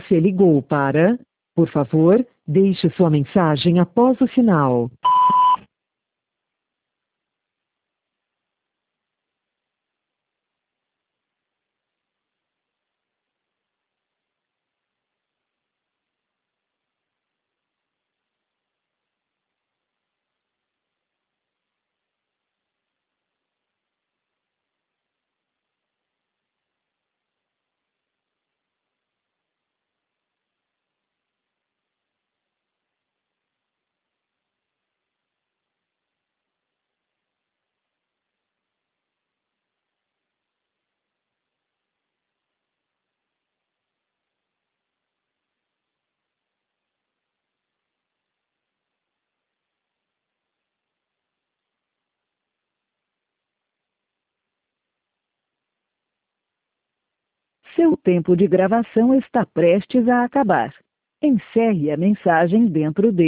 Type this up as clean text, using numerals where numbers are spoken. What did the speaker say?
Você ligou para... Por favor, deixe sua mensagem após o sinal. Seu tempo de gravação está prestes a acabar. Encerre a mensagem dentro de